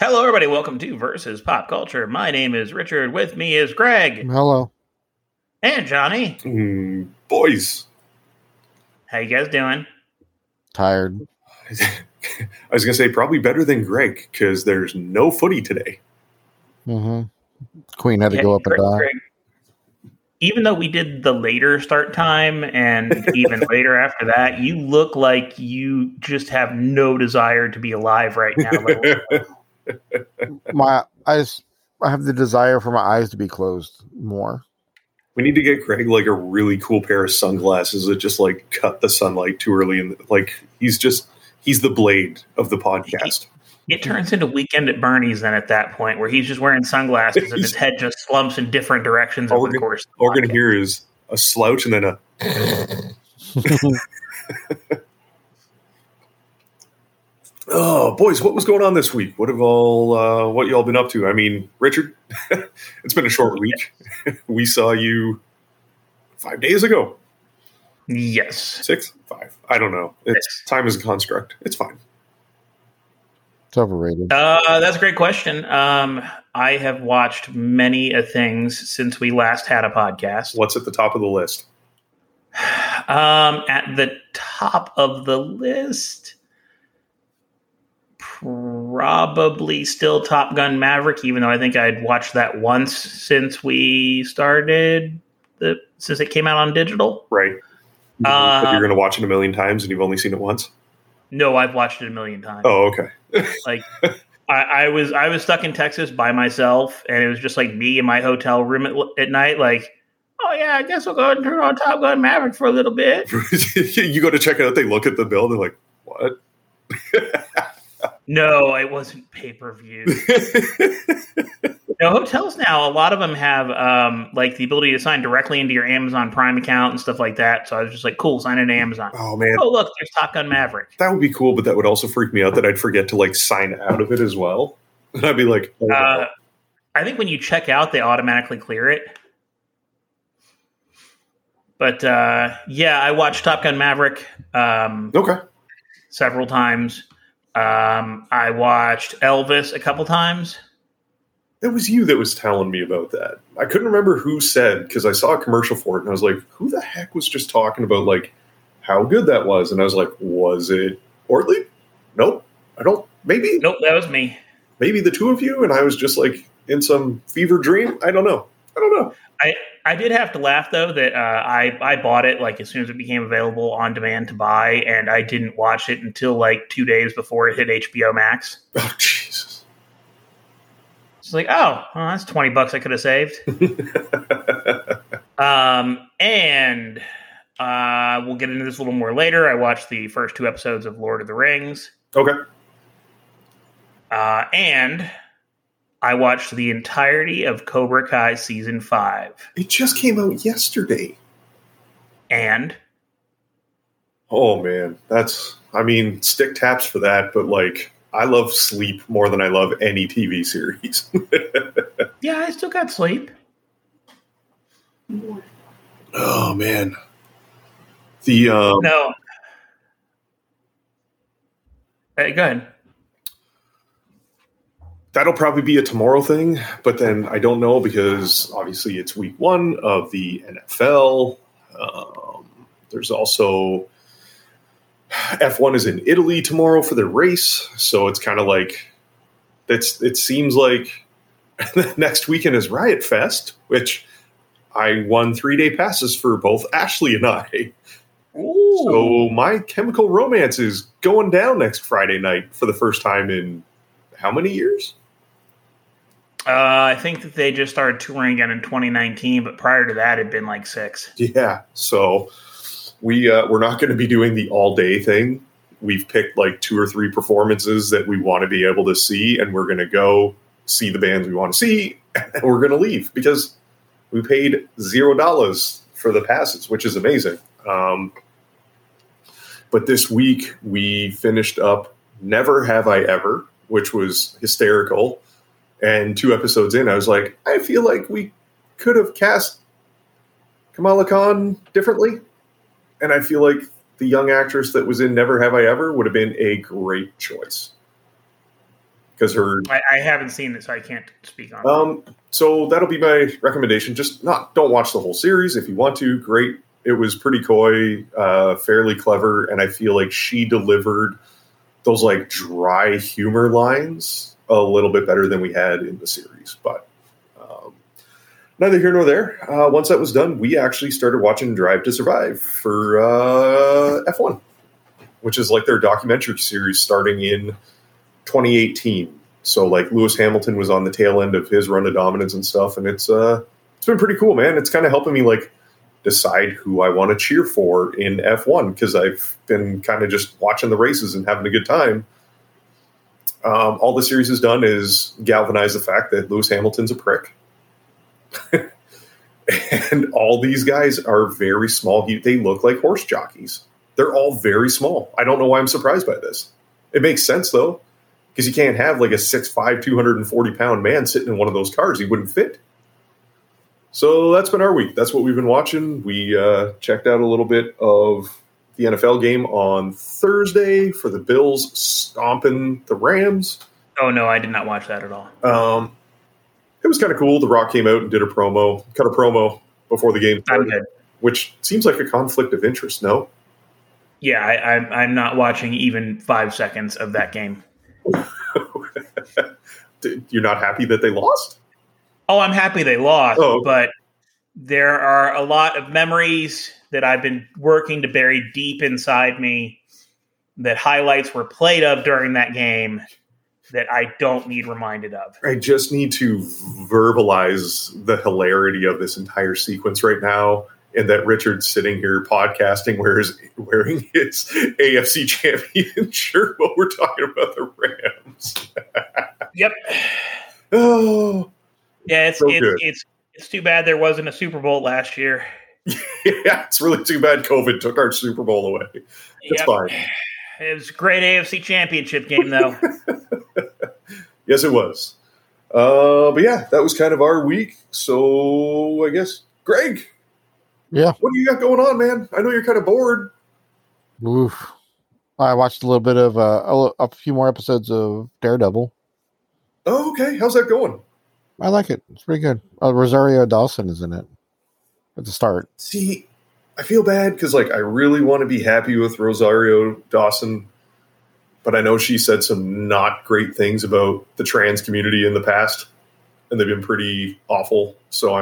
Hello, everybody. Welcome to Versus Pop Culture. My name is Richard. With me is Greg. Hello. And Johnny. Boys. How you guys doing? Tired. I was going to say probably better than Greg because there's no footy today. Mm-hmm. Queen had to go up and die. Greg, even though we did the later start time and even later after that, you look like you just have no desire to be alive right now. My eyes, I have the desire for my eyes to be closed more. We need to get Greg like a really cool pair of sunglasses that just like cut the sunlight too early, and like he's the Blade of the podcast. It turns into Weekend at Bernie's then at that point, where he's just wearing sunglasses and his head just slumps in different directions over the course. All we're going to hear is a slouch and then a. Oh, boys, what was going on this week? What y'all been up to? I mean, Richard, it's been a short week. We saw you 5 days ago. Yes. 6? 5? I don't know. Time is a construct. It's fine. It's overrated. That's a great question. I have watched many things since we last had a podcast. What's at the top of the list? At the top of the list, probably still Top Gun Maverick, even though I think I'd watched that once since we started, since it came out on digital. Right. You're going to watch it a million times and you've only seen it once? No, I've watched it a million times. Oh, okay. Like, I was stuck in Texas by myself, and it was just like me in my hotel room at night, like, oh yeah, I guess we'll go ahead and turn on Top Gun Maverick for a little bit. You go to check it out, they look at the bill, they're like, what? No, it wasn't pay-per-view. No, hotels now, a lot of them have like the ability to sign directly into your Amazon Prime account and stuff like that. So I was just like, cool, sign into Amazon. Oh, man. Oh, look, there's Top Gun Maverick. That would be cool, but that would also freak me out that I'd forget to like sign out of it as well. And I'd be like, oh, no. I think when you check out, they automatically clear it. But yeah, I watched Top Gun Maverick Okay. several times. I watched Elvis a couple times. It was you that was telling me about that. I couldn't remember who said, because I saw a commercial for it, and I was like, who the heck was just talking about, like, how good that was? And I was like, was it Ortley? Nope. Maybe? Nope, that was me. Maybe the two of you, and I was just, like, in some fever dream? I don't know. I did have to laugh, though, that I bought it, like, as soon as it became available on demand to buy, and I didn't watch it until, like, 2 days before it hit HBO Max. Oh, Jesus. It's like, oh, well, that's $20 I could have saved. And we'll get into this a little more later. I watched the first 2 episodes of Lord of the Rings. Okay. And I watched the entirety of Cobra Kai Season 5. It just came out yesterday. And? Oh, man. Stick taps for that, but, like, I love sleep more than I love any TV series. Yeah, I still got sleep. Oh, man. No. Hey, go ahead. That'll probably be a tomorrow thing, but then I don't know because obviously it's week 1 of the NFL. There's also F1 is in Italy tomorrow for the race, so it's kind of like it seems like next weekend is Riot Fest, which I won 3-day passes for both Ashley and I. Ooh. So My Chemical Romance is going down next Friday night for the first time in how many years? I think that they just started touring again in 2019, but prior to that, it'd been like 6. Yeah, so we're not going to be doing the all-day thing. We've picked like 2 or 3 performances that we want to be able to see, and we're going to go see the bands we want to see, and we're going to leave because we paid $0 for the passes, which is amazing. But this week we finished up Never Have I Ever, which was hysterical. And 2 episodes in, I was like, I feel like we could have cast Kamala Khan differently. And I feel like the young actress that was in Never Have I Ever would have been a great choice. because her. I haven't seen it, so I can't speak on it. So that'll be my recommendation. Just don't watch the whole series. If you want to, great. It was pretty coy, fairly clever, and I feel like she delivered those like dry humor lines a little bit better than we had in the series. But neither here nor there. Once that was done, we actually started watching Drive to Survive for F1, which is like their documentary series starting in 2018. So like Lewis Hamilton was on the tail end of his run of dominance and stuff, and it's been pretty cool, man. It's kind of helping me like decide who I want to cheer for in F1 because I've been kind of just watching the races and having a good time. All the series has done is galvanize the fact that Lewis Hamilton's a prick. And all these guys are very small. They look like horse jockeys. They're all very small. I don't know why I'm surprised by this. It makes sense, though, because you can't have like a 6'5", 240-pound man sitting in one of those cars. He wouldn't fit. So that's been our week. That's what we've been watching. We checked out a little bit of the NFL game on Thursday for the Bills stomping the Rams. Oh, no, I did not watch that at all. It was kind of cool. The Rock came out and cut a promo before the game started, which seems like a conflict of interest, no? Yeah, I'm not watching even 5 seconds of that game. You're not happy that they lost? Oh, I'm happy they lost, okay. But there are a lot of memories that I've been working to bury deep inside me that highlights were played of during that game that I don't need reminded of. I just need to verbalize the hilarity of this entire sequence right now, and that Richard's sitting here podcasting wearing his AFC champion shirt while we're talking about the Rams. Yep. Oh, yeah, it's too bad there wasn't a Super Bowl last year. Yeah, it's really too bad COVID took our Super Bowl away. It's fine. It was a great AFC championship game, though. Yes, it was. But yeah, that was kind of our week. So I guess, Greg. Yeah. What do you got going on, man? I know you're kind of bored. Oof. I watched a little bit of a few more episodes of Daredevil. Oh, okay. How's that going? I like it. It's pretty good. Rosario Dawson is in it at the start. See, I feel bad because like I really want to be happy with Rosario Dawson, but I know she said some not great things about the trans community in the past, and they've been pretty awful. So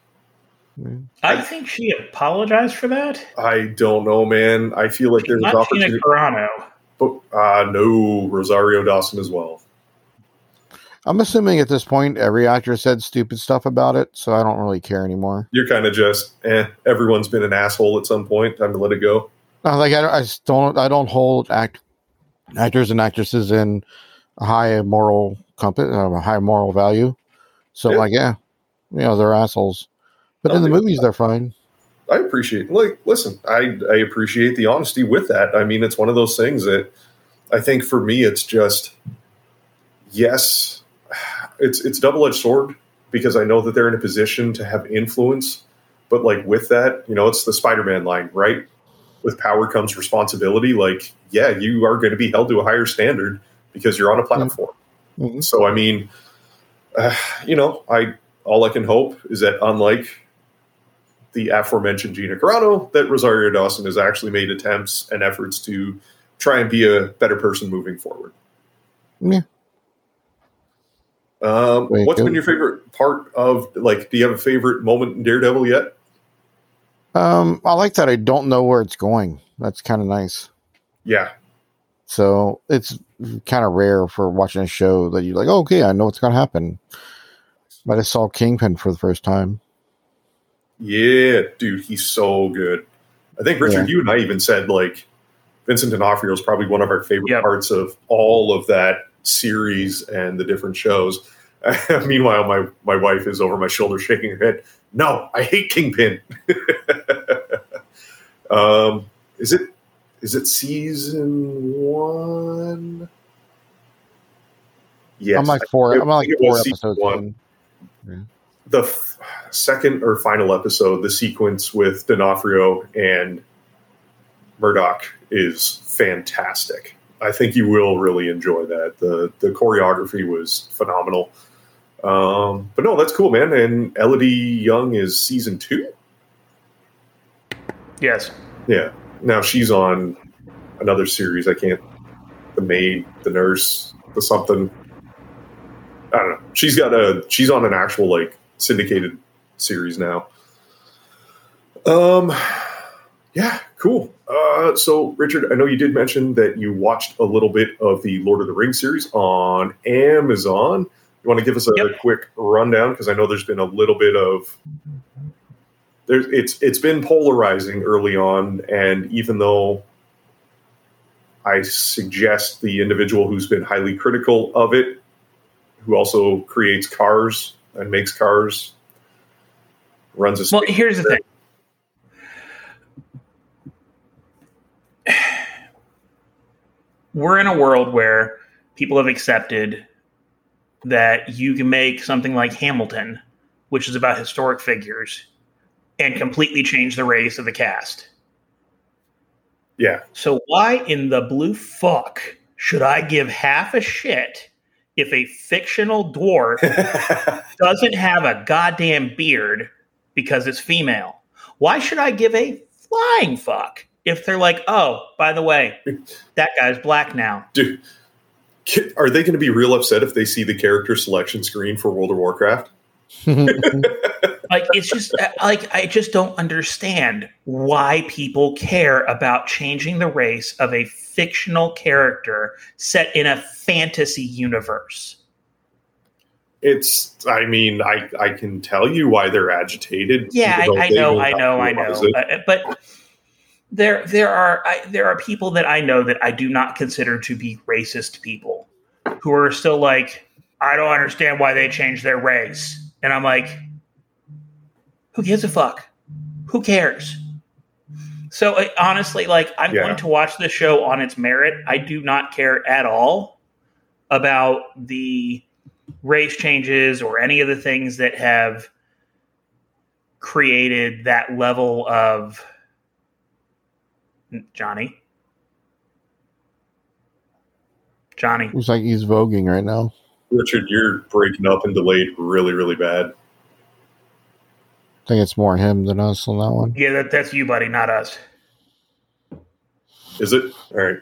I think she apologized for that. I don't know, man. I feel like there's not opportunity. Gina Carano. But no, Rosario Dawson as well. I'm assuming at this point every actor said stupid stuff about it, so I don't really care anymore. You're kind of just, everyone's been an asshole at some point. Time to let it go. I don't hold actors and actresses in a high moral high moral value. So they're assholes. But in the movies, they're fine. I appreciate, listen, I appreciate the honesty with that. I mean, it's one of those things that I think for me, it's just, yes, it's a double-edged sword because I know that they're in a position to have influence. But like with that, it's the Spider-Man line, right? With power comes responsibility. Like, yeah, you are going to be held to a higher standard because you're on a platform. Mm-hmm. So, I mean, all I can hope is that unlike the aforementioned Gina Carano, that Rosario Dawson has actually made attempts and efforts to try and be a better person moving forward. Yeah. What's been your favorite part of, do you have a favorite moment in Daredevil yet? I like that I don't know where it's going. That's kind of nice. Yeah. So it's kind of rare for watching a show that you're like, oh, okay, I know what's going to happen. But I saw Kingpin for the first time. Yeah, dude, he's so good. I think, Richard, you and I even said, Vincent D'Onofrio is probably one of our favorite parts of all of that series and the different shows. Meanwhile, my wife is over my shoulder shaking her head. No, I hate Kingpin. Is it season 1? Yes, I'm like four episodes in. Yeah. The second or final episode, the sequence with D'Onofrio and Murdoch is fantastic. I think you will really enjoy that. The choreography was phenomenal. But no, that's cool, man. And Elodie Young is season 2. Yes. Yeah. Now she's on another series. The maid, the nurse, the something. I don't know. She's on an actual like syndicated series now. Yeah, cool. So Richard, I know you did mention that you watched a little bit of the Lord of the Rings series on Amazon. You want to give us a quick rundown? Because I know there's been a little bit of it's been polarizing early on, and even though I suggest the individual who's been highly critical of it, who also creates cars and makes cars, runs a space. Well, here's the thing. We're in a world where people have accepted that you can make something like Hamilton, which is about historic figures, and completely change the race of the cast. Yeah. So why in the blue fuck should I give half a shit if a fictional dwarf doesn't have a goddamn beard because it's female? Why should I give a flying fuck if they're like, oh, by the way, that guy's black now? Dude, are they going to be real upset if they see the character selection screen for World of Warcraft? Like, it's just like, I just don't understand why people care about changing the race of a fictional character set in a fantasy universe. I can tell you why they're agitated. Yeah, I know. But there are people that I know that I do not consider to be racist people who are still like, I don't understand why they changed their race. And I'm like, who gives a fuck? Who cares? So honestly, like, I'm going to watch the show on its merit. I do not care at all about the race changes or any of the things that have created that level of Johnny. Looks like he's voguing right now. Richard, you're breaking up and delayed really, really bad. I think it's more him than us on that one. Yeah, that's you, buddy, not us. Is it? All right.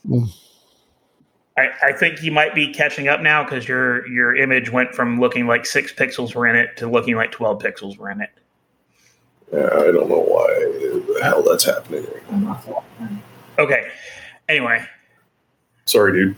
I think you might be catching up now because your image went from looking like 6 pixels were in it to looking like 12 pixels were in it. Yeah, I don't know why the hell that's happening. Okay. Anyway. Sorry, dude.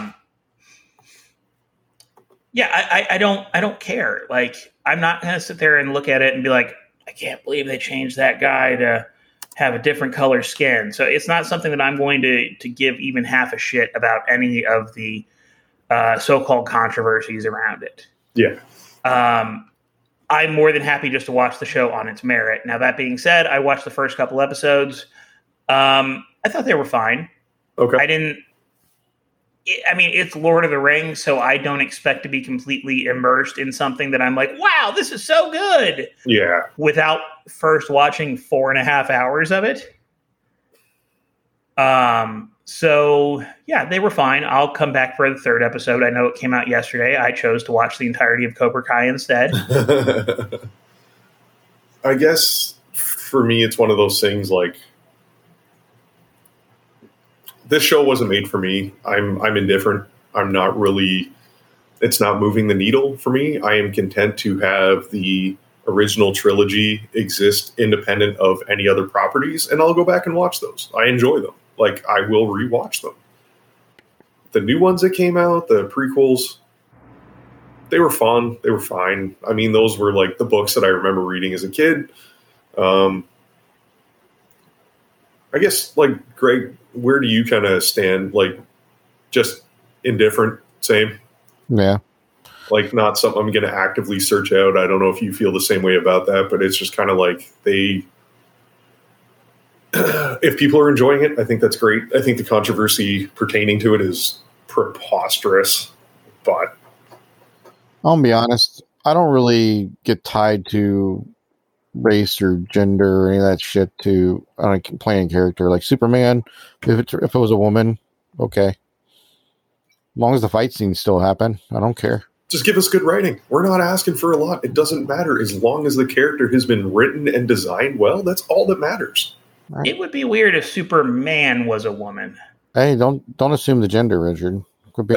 Yeah, I don't care. Like, I'm not going to sit there and look at it and be like, I can't believe they changed that guy to have a different color skin. So it's not something that I'm going to give even half a shit about any of the so-called controversies around it. Yeah. I'm more than happy just to watch the show on its merit. Now, that being said, I watched the first couple episodes. I thought they were fine. Okay. It's Lord of the Rings, so I don't expect to be completely immersed in something that I'm like, wow, this is so good. Yeah. Without first watching 4.5 hours of it. So yeah, they were fine. I'll come back for the 3rd episode. I know it came out yesterday. I chose to watch the entirety of Cobra Kai instead. I guess for me, it's one of those things like, this show wasn't made for me. I'm indifferent. I'm not really, it's not moving the needle for me. I am content to have the original trilogy exist independent of any other properties, and I'll go back and watch those. I enjoy them. Like, I will rewatch them. The new ones that came out, the prequels, they were fun. They were fine. I mean, those were like the books that I remember reading as a kid. I guess, like, Greg, where do you kind of stand? Like, just indifferent, same? Yeah. Like, not something I'm going to actively search out. I don't know if you feel the same way about that, but it's just kind of like if people are enjoying it, I think that's great. I think the controversy pertaining to it is preposterous, but I'll be honest, I don't really get tied to race or gender or any of that shit to playing a character like Superman. If it was a woman, okay. As long as the fight scenes still happen, I don't care. Just give us good writing. We're not asking for a lot. It doesn't matter. As long as the character has been written and designed well, that's all that matters. Right. It would be weird if Superman was a woman. Hey, don't assume the gender, Richard. Could be.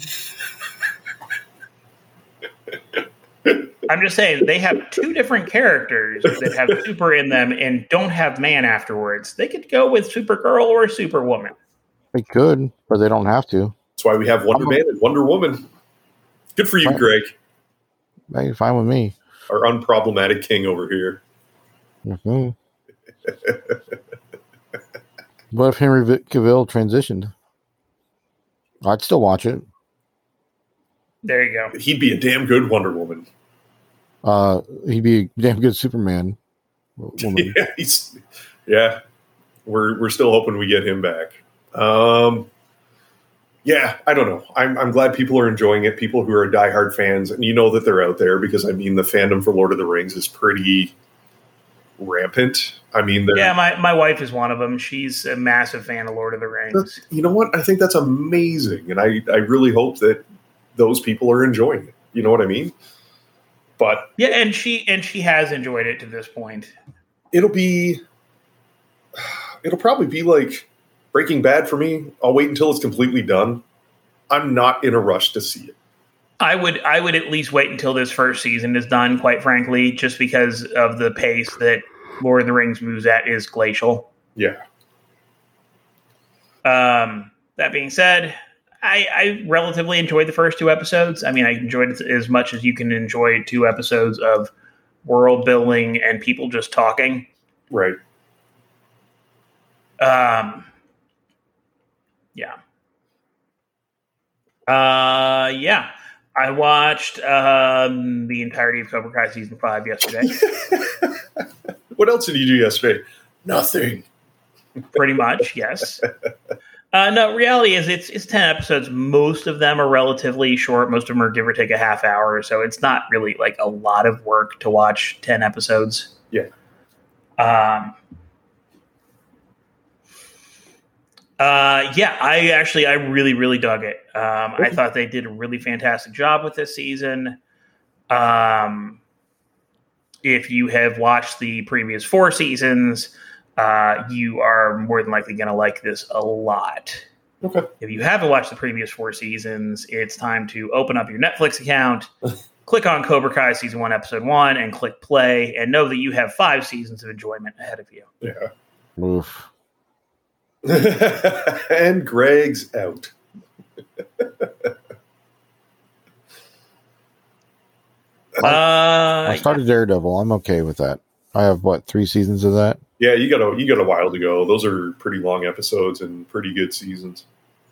I'm just saying they have two different characters that have super in them and don't have man afterwards. They could go with Supergirl or Superwoman. They could, but they don't have to. That's why we have Wonder Man and Wonder Woman. Good for you, Right. Greg. Hey, fine with me. Our unproblematic king over here. Mm-hmm. What if Henry Cavill transitioned? I'd still watch it. There you go. He'd be a damn good Wonder Woman. He'd be a damn good Superman. Woman. Yeah, we're still hoping we get him back. Yeah, I don't know. I'm glad people are enjoying it. People who are diehard fans, and you know that they're out there because I mean the fandom for Lord of the Rings is pretty rampant. I mean, yeah, my wife is one of them. She's a massive fan of Lord of the Rings. You know what? I think that's amazing, and I really hope that those people are enjoying it. You know what I mean? But yeah, and she has enjoyed it to this point. It'll probably be like Breaking Bad for me. I'll wait until it's completely done. I'm not in a rush to see it. I would at least wait until this first season is done, quite frankly, just because of the pace that Lord of the Rings moves at is glacial. Yeah. That being said, I relatively enjoyed the first two episodes. I mean, I enjoyed it as much as you can enjoy 2 episodes of world building and people just talking. Right. Yeah. Yeah. I watched the entirety of Cobra Kai season 5 yesterday. What else did you do yesterday? Nothing. Pretty much, yes. No, reality is it's 10 episodes. Most of them are relatively short. Most of them are give or take a half hour. So it's not really like a lot of work to watch 10 episodes. Yeah. Yeah, I really, really dug it. I thought they did a really fantastic job with this season. If you have watched the previous 4 seasons, you are more than likely going to like this a lot. Okay. If you haven't watched the previous 4 seasons, it's time to open up your Netflix account, click on Cobra Kai season 1, episode 1, and click play, and know that you have 5 seasons of enjoyment ahead of you. Yeah. Oof. And Greg's out. I started Daredevil. I'm okay with that. I have 3 seasons of that. Yeah, you got a while to go. Those are pretty long episodes and pretty good seasons.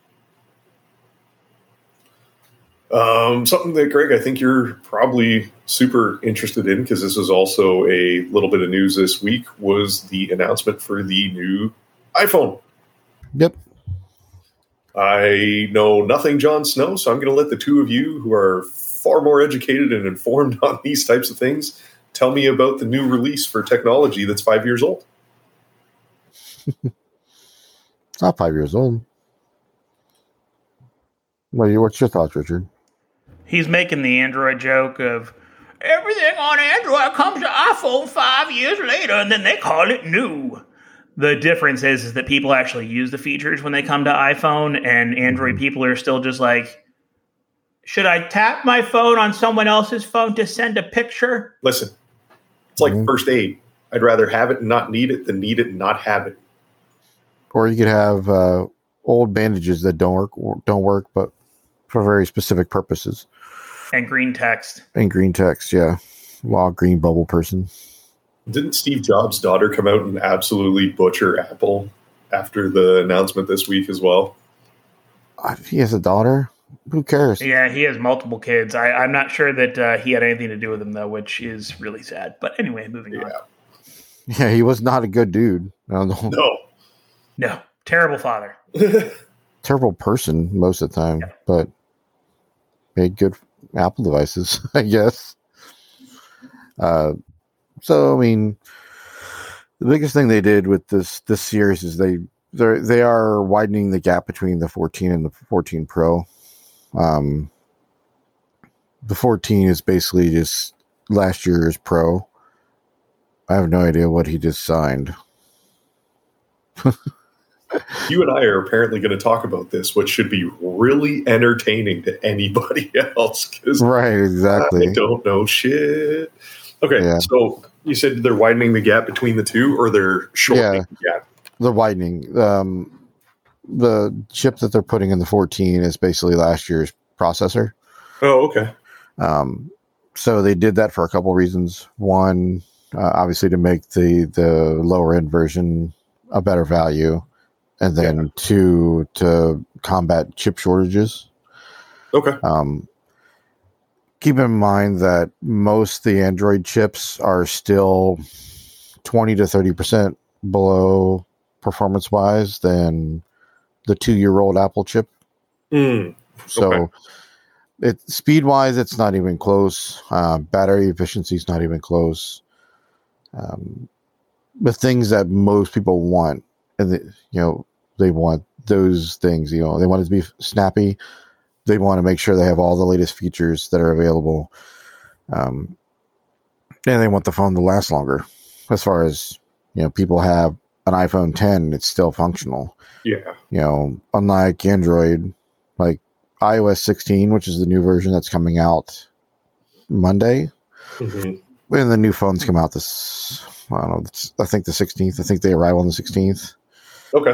Something that, Greg, I think you're probably super interested in, because this was also a little bit of news this week, was the announcement for the new iPhone. Yep. I know nothing Jon Snow, so I'm going to let the two of you, who are far more educated and informed on these types of things, tell me about the new release for technology that's 5 years old. It's not 5 years old. What's your thoughts, Richard? He's making the Android joke of everything on Android comes to iPhone 5 years later, and then they call it new. The difference is that people actually use the features when they come to iPhone, and Android people are still just like, should I tap my phone on someone else's phone to send a picture? Listen, it's like first aid. I'd rather have it and not need it than need it and not have it. Or you could have old bandages that don't work, but for very specific purposes. And green text. And green text, yeah. Log green bubble person. Didn't Steve Jobs' daughter come out and absolutely butcher Apple after the announcement this week as well? He has a daughter? Who cares? Yeah, he has multiple kids. I'm not sure that he had anything to do with them, though, which is really sad. But anyway, moving on. Yeah, he was not a good dude. No. Terrible father. Terrible person most of the time, but made good Apple devices, I guess. So, I mean, the biggest thing they did with this series is they they are widening the gap between the 14 and the 14 Pro. The 14 is basically just last year's Pro. I have no idea what he just signed. You and I are apparently going to talk about this, which should be really entertaining to anybody else. Right, exactly. I don't know shit. Okay, Yeah. So you said they're widening the gap between the two, or they're shortening the gap? They're widening. The chip that they're putting in the 14 is basically last year's processor. Oh, okay. So they did that for a couple reasons. One, obviously to make the lower end version a better value. And then two, to combat chip shortages. Okay. Keep in mind that most of the Android chips are still 20 to 30% below performance-wise than the 2-year-old Apple chip. So speed-wise, it's not even close. Battery efficiency is not even close. The things that most people want, and they want those things. They want it to be snappy. They want to make sure they have all the latest features that are available. And they want the phone to last longer. As far as, people have an iPhone 10, it's still functional. Yeah. Unlike Android, like iOS 16, which is the new version that's coming out Monday. Mm-hmm. When the new phones come out I think the 16th. I think they arrive on the 16th. Okay.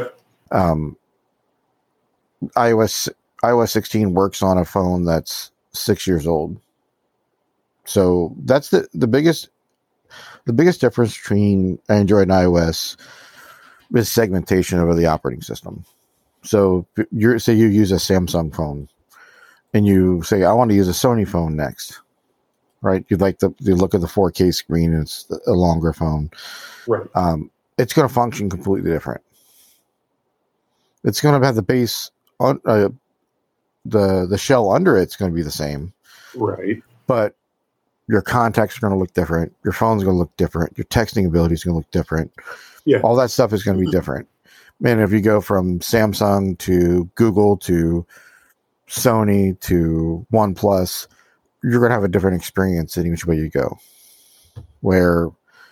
iOS 16 works on a phone that's 6 years old. So that's the biggest difference between Android and iOS is segmentation of the operating system. So you use a Samsung phone and you say, I want to use a Sony phone next, right? You'd like the look of the 4K screen and it's a longer phone. Right. It's going to function completely different. It's going to have the base on the shell under it's going to be the same, right? But your contacts are going to look different. Your phone's going to look different. Your texting ability is going to look different. Yeah, all that stuff is going to be different. Man, if you go from Samsung to Google to Sony to OnePlus, you're going to have a different experience in each way you go. Where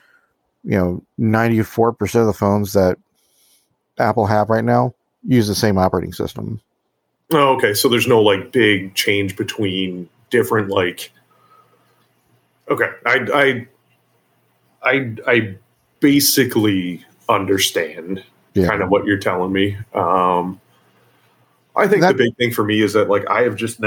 94% of the phones that Apple have right now use the same operating system. Oh, okay. So there's no big change between different Okay, I basically understand kind of what you're telling me. I think the big thing for me is that I have just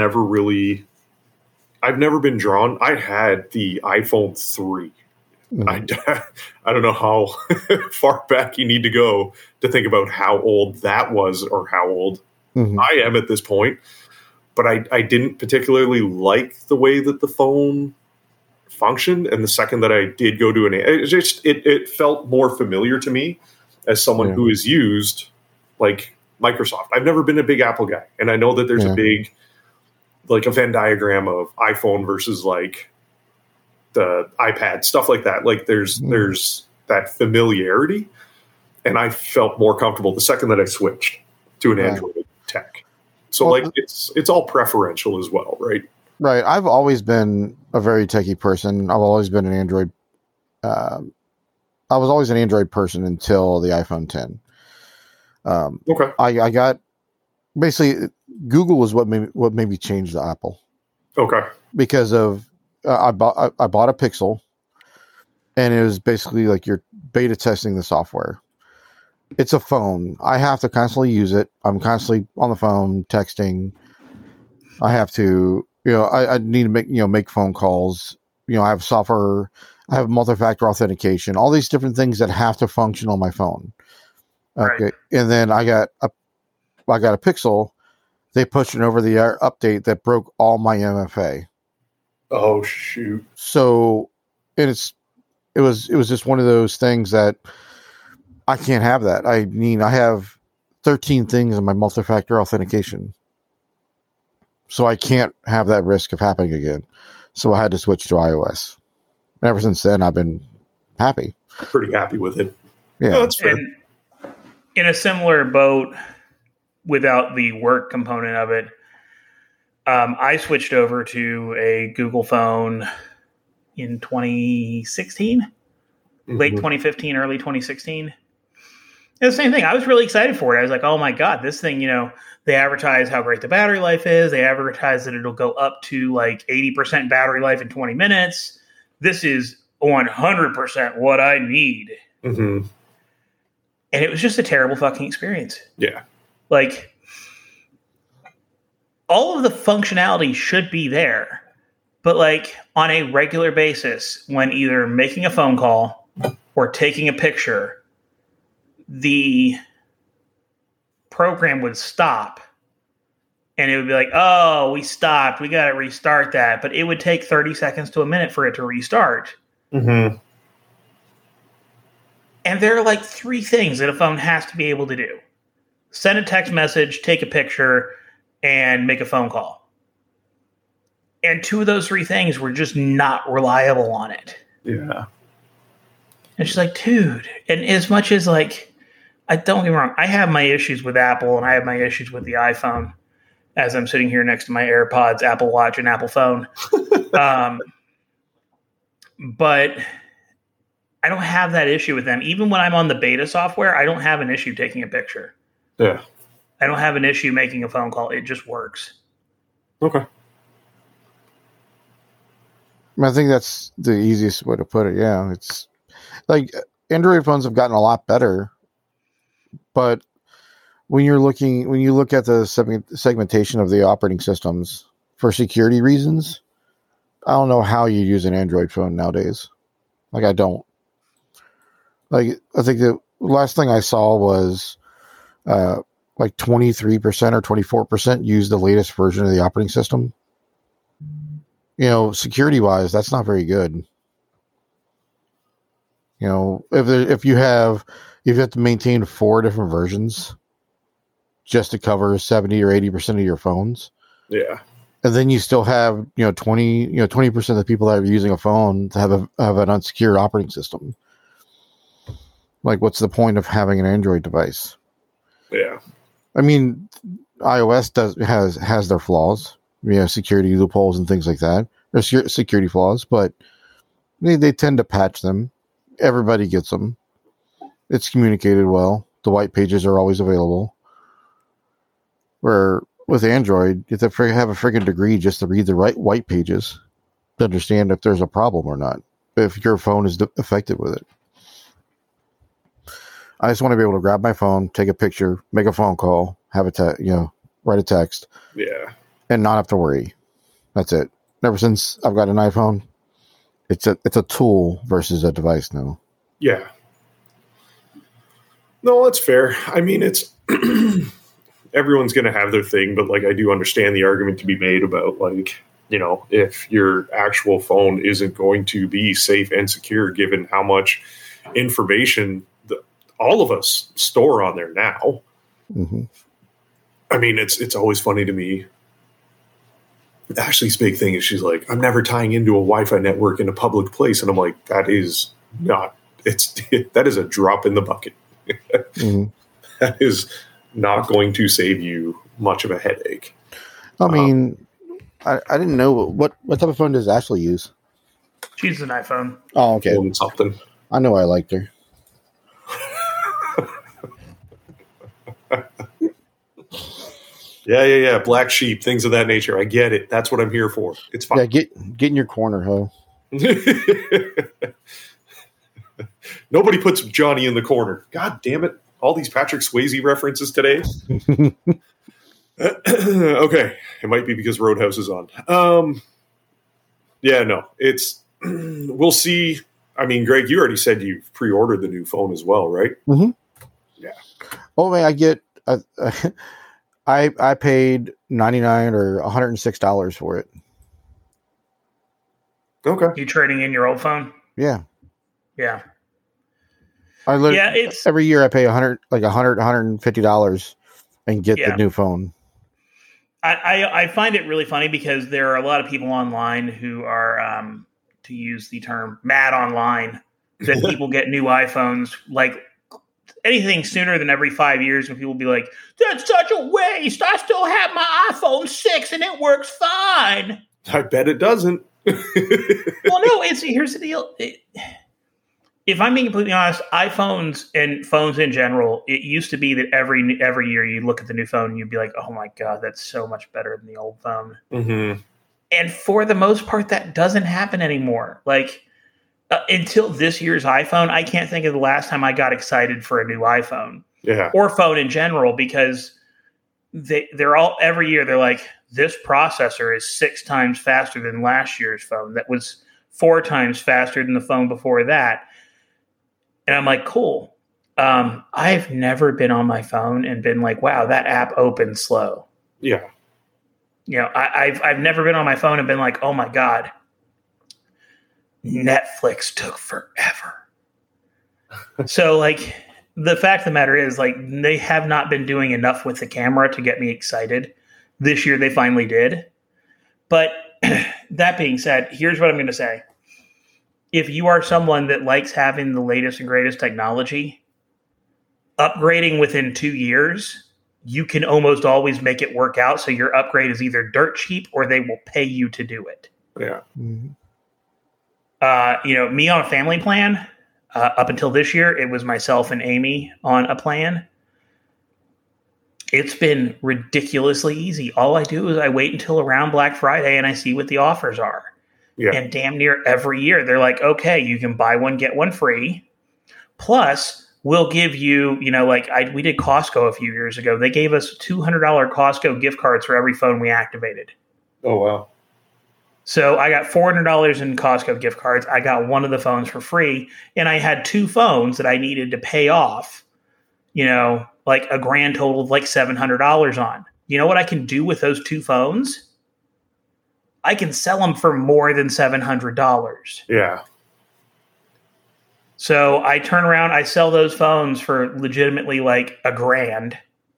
I've never been drawn. I had the iPhone 3. Mm-hmm. I don't know how far back you need to go to think about how old that was or how old I am at this point. But I didn't particularly like the way that the phone functioned. And the second that I did go to it felt more familiar to me as someone who has used Microsoft. I've never been a big Apple guy. And I know that there's a big, a Venn diagram of iPhone versus the iPad, stuff like that. There's that familiarity. And I felt more comfortable the second that I switched to an Android tech. So it's all preferential as well, right? Right. I've always been a very techie person. I've always been an Android. I was always an Android person until the iPhone 10. Okay. I got basically Google was what made me change to Apple. Okay. Because of I bought a Pixel, and it was basically you're beta testing the software. It's a phone. I have to constantly use it. I'm constantly on the phone texting. I have to, I need to make phone calls. I have software. I have multi-factor authentication. All these different things that have to function on my phone. Okay, right. And then I got a Pixel. They pushed an over-the-air update that broke all my MFA. Oh shoot! So, and it was just one of those things that I can't have that. I have 13 things in my multi-factor authentication. So I can't have that risk of happening again. So I had to switch to iOS. And ever since then, I've been happy. Pretty happy with it. Yeah. Oh, that's fair. in a similar boat without the work component of it. I switched over to a Google phone in 2016, late 2015, early 2016. The same thing. I was really excited for it. I was like, oh my God, this thing, they advertise how great the battery life is. They advertise that it'll go up to like 80% battery life in 20 minutes. This is 100% what I need. Mm-hmm. And it was just a terrible fucking experience. Yeah. Like, all of the functionality should be there, but like on a regular basis, when either making a phone call or taking a picture, the program would stop and it would be like, oh, we stopped. We got to restart that. But it would take 30 seconds to a minute for it to restart. Mm-hmm. And there are like 3 things that a phone has to be able to do: send a text message, take a picture, and make a phone call. And 2 of those 3 things were just not reliable on it. Yeah. And she's like, dude, and as much as like, I don't get me wrong, I have my issues with Apple and I have my issues with the iPhone as I'm sitting here next to my AirPods, Apple Watch, and Apple phone. But I don't have that issue with them. Even when I'm on the beta software, I don't have an issue taking a picture. Yeah. I don't have an issue making a phone call. It just works. Okay. I think that's the easiest way to put it. Yeah, it's like Android phones have gotten a lot better, but when you look at the segmentation of the operating systems for security reasons, I don't know how you use an Android phone nowadays. Like, I don't. Like, I think the last thing I saw was like 23% or 24% use the latest version of the operating system. Security wise, that's not very good. If you have to maintain 4 different versions just to cover 70 or 80% of your phones. Yeah. And then you still have, 20% of the people that are using a phone to have an unsecured operating system. Like, what's the point of having an Android device? Yeah. I mean, iOS has their flaws, security loopholes and things like that, or security flaws, but they tend to patch them. Everybody gets them. It's communicated well. The white pages are always available. Where with Android, you have to have a freaking degree just to read the right white pages to understand if there's a problem or not, if your phone is affected with it. I just want to be able to grab my phone, take a picture, make a phone call, have write a text. Yeah. And not have to worry. That's it. Ever since I've got an iPhone, it's a tool versus a device now. Yeah. No, that's fair. I mean, it's everyone's going to have their thing, but like, I do understand the argument to be made about like, if your actual phone isn't going to be safe and secure, given how much information all of us store on there now. Mm-hmm. I mean, it's always funny to me. Ashley's big thing is she's like, I'm never tying into a Wi-Fi network in a public place. And I'm like, that is a drop in the bucket. Mm-hmm. That is not going to save you much of a headache. I mean, I didn't know what type of phone does Ashley use? She uses an iPhone. Oh, okay. Something. I know I liked her. Yeah. Black sheep, things of that nature. I get it. That's what I'm here for. It's fine. Yeah, get in your corner, ho. Nobody puts Johnny in the corner. God damn it. All these Patrick Swayze references today. Okay. It might be because Roadhouse is on. Yeah, no. We'll see. I mean, Greg, you already said you've pre-ordered the new phone as well, right? Mm-hmm. Yeah. Oh, man, I paid $99 or $106 for it. Okay. You trading in your old phone? Yeah. Yeah. It's every year I pay $150 and get the new phone. I find it really funny because there are a lot of people online who are, to use the term, mad online, that people get new iPhones like anything sooner than every 5 years when people will be like, that's such a waste. I still have my iPhone 6 and it works fine. I bet it doesn't. Well, no, here's the deal. If I'm being completely honest, iPhones and phones in general, it used to be that every year you look at the new phone and you'd be like, oh my God, that's so much better than the old phone. Mm-hmm. And for the most part, that doesn't happen anymore. Like, until this year's iPhone, I can't think of the last time I got excited for a new iPhone. Yeah. Or phone in general, because they're all, every year they're like, this processor is 6 times faster than last year's phone. That was 4 times faster than the phone before that. And I'm like, cool. I've never been on my phone and been like, wow, that app opens slow. Yeah. You know, I've never been on my phone and been like, oh my God, Netflix took forever. So, like, the fact of the matter is, like, they have not been doing enough with the camera to get me excited. This year they finally did. But that being said, here's what I'm going to say. If you are someone that likes having the latest and greatest technology, upgrading within 2 years, you can almost always make it work out. So your upgrade is either dirt cheap or they will pay you to do it. Yeah. Mm-hmm. Me on a family plan, up until this year, it was myself and Amy on a plan. It's been ridiculously easy. All I do is I wait until around Black Friday and I see what the offers are. Yeah. And damn near every year, they're like, okay, you can buy one, get one free. Plus, we'll give you, we did Costco a few years ago. They gave us $200 Costco gift cards for every phone we activated. Oh, wow. So I got $400 in Costco gift cards. I got one of the phones for free. And I had 2 phones that I needed to pay off, like a grand total of like $700 on. You know what I can do with those 2 phones? I can sell them for more than $700. Yeah. So I turn around, I sell those phones for legitimately like $1,000.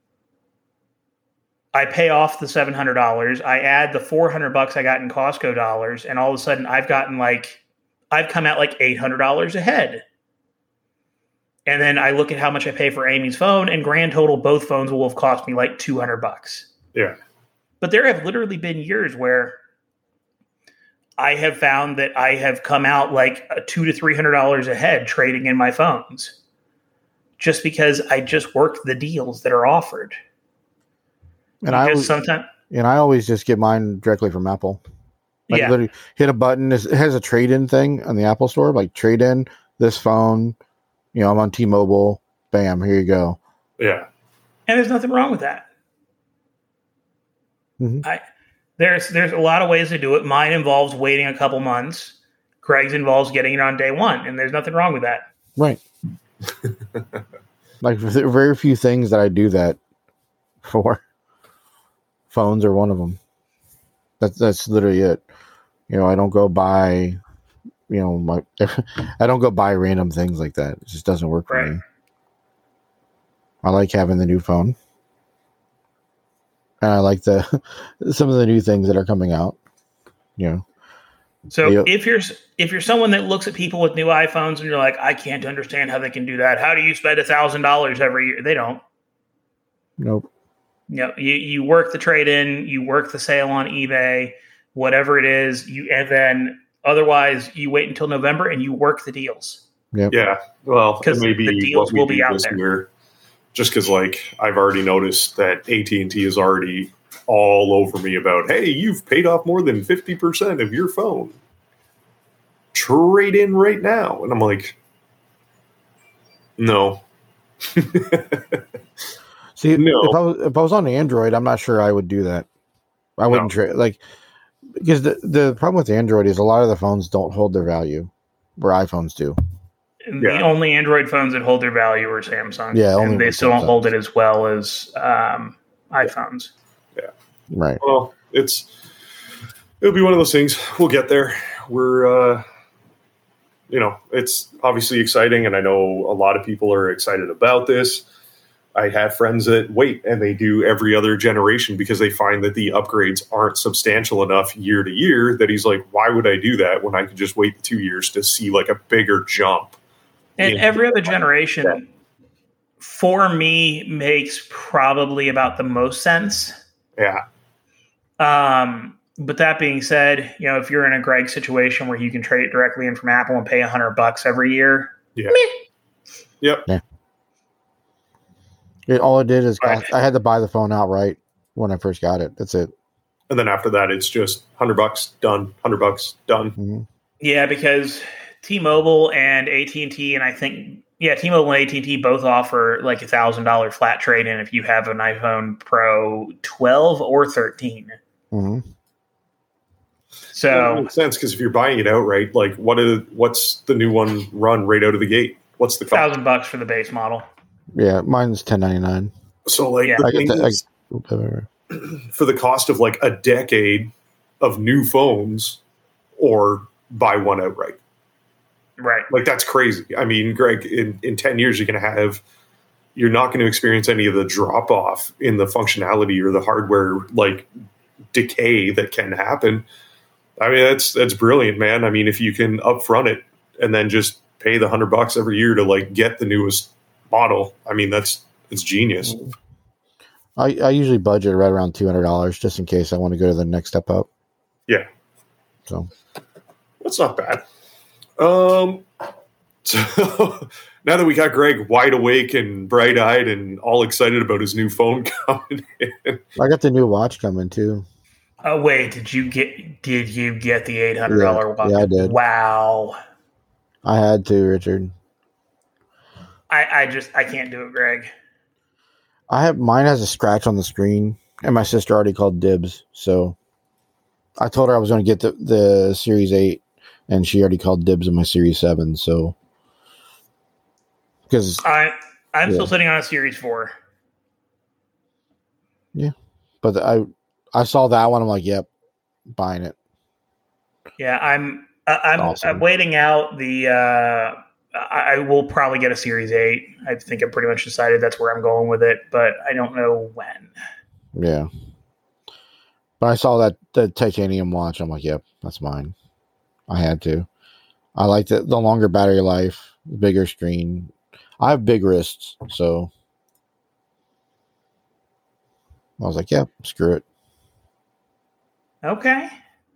I pay off the $700. I add the $400 I got in Costco dollars, and all of a sudden I've come out like $800 ahead. And then I look at how much I pay for Amy's phone, and grand total, both phones will have cost me like $200. Yeah. But there have literally been years where I have found that I have come out like $200 to $300 ahead trading in my phones, just because I just worked the deals that are offered. And I always just get mine directly from Apple. Like, literally hit a button. It has a trade-in thing on the Apple Store, like trade in this phone. I'm on T-Mobile. Bam, here you go. Yeah. And there's nothing wrong with that. Mm-hmm. There's a lot of ways to do it. Mine involves waiting a couple months. Craig's involves getting it on day one, and there's nothing wrong with that. Right. Like, there are very few things that I do that for. Phones are one of them. That's literally it. I don't go buy, I don't go buy random things like that. It just doesn't work for me. I like having the new phone. And I like some of the new things that are coming out. So if you're someone that looks at people with new iPhones and you're like, I can't understand how they can do that. How do you spend $1,000 every year? They don't. Nope. You work the trade-in, you work the sale on eBay, whatever it is, and then otherwise you wait until November and you work the deals. Yep. Yeah. Well, because the deals will be out there. Year, just because, I've already noticed that AT&T is already all over me about, hey, you've paid off more than 50% of your phone. Trade in right now. And I'm like, no. See, no. If I was on Android, I'm not sure I would do that. I wouldn't trade, because the problem with Android is a lot of the phones don't hold their value, where iPhones do. The only Android phones that hold their value are Samsung. Yeah, and they still don't hold it as well as iPhones. Yeah, right. Well, it'll be one of those things. We'll get there. We're, it's obviously exciting, and I know a lot of people are excited about this. I have friends that wait, and they do every other generation because they find that the upgrades aren't substantial enough year to year that he's like, why would I do that when I could just wait 2 years to see like a bigger jump? And every other generation, for me makes probably about the most sense. Yeah. But that being said, if you're in a Greg situation where you can trade it directly in from Apple and pay $100 every year, Yeah. meh. Yep. Yeah. All it did is I had to buy the phone outright when I first got it. That's it. And then after that, it's just $100 done. $100 done. Mm-hmm. Yeah, because T-Mobile and AT&T, and I think T-Mobile and AT&T both offer like $1,000 flat trade-in if you have an iPhone Pro 12 or 13. Mm-hmm. So well, it makes sense because if you're buying it outright, like what's the new one run right out of the gate? What's the cost? $1,000 for the base model. Yeah, mine's $10.99. So like Yeah. the thing is, for the cost of like a decade of new phones, or buy one outright. Right. Like that's crazy. I mean, Greg, in 10 years, you're not going to experience any of the drop off in the functionality or the hardware like decay that can happen. I mean, that's brilliant, man. I mean, if you can upfront it and then just pay the $100 every year to like get the newest model, I mean, it's genius. I usually budget right around $200 just in case I want to go to the next step up. Yeah. So that's not bad. So now that we got Greg wide awake and bright eyed and all excited about his new phone coming in, I got the new watch coming too. Oh wait, did you get the $800 watch? Yeah, I did. Wow. I had to, Richard. I can't do it, Greg. Mine has a scratch on the screen, and my sister already called dibs. So I told her I was going to get the Series 8, and she already called dibs on my Series 7. So because I'm still sitting on a Series 4. Yeah, but I saw that one. I'm like, yep, buying it. Yeah, I'm awesome. I'm waiting out the. I will probably get a Series 8. I think I'm pretty much decided that's where I'm going with it, but I don't know when. Yeah. But I saw that the titanium watch. I'm like, yep, that's mine. I had to. I like the longer battery life, bigger screen. I have big wrists, so I was like, yep, screw it. Okay.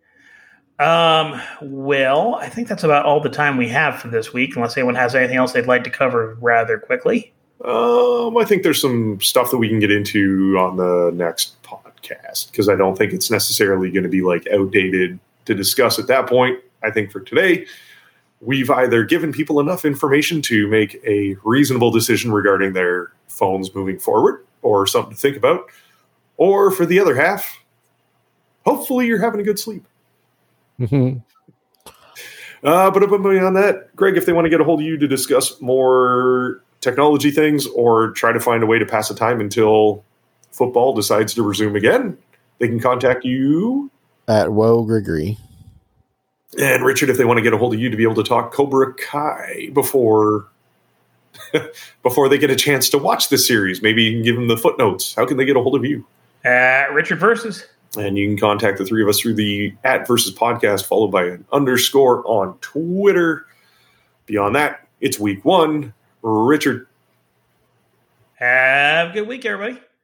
Well, I think that's about all the time we have for this week, unless anyone has anything else they'd like to cover rather quickly. I think there's some stuff that we can get into on the next podcast, because I don't think it's necessarily going to be like outdated to discuss at that point. I think for today, we've either given people enough information to make a reasonable decision regarding their phones moving forward, or something to think about, or for the other half, hopefully you're having a good sleep. Mm-hmm. But beyond that, Greg, if they want to get a hold of you to discuss more technology things or try to find a way to pass the time until football decides to resume again, they can contact you at Woe Gregory. And Richard, if they want to get a hold of you to be able to talk Cobra Kai before they get a chance to watch the series, maybe you can give them the footnotes. How can they get a hold of you? Richard Versus. And you can contact the three of us through the @versus podcast, followed by an _ on Twitter. Beyond that, it's week 1. Richard. Have a good week, everybody.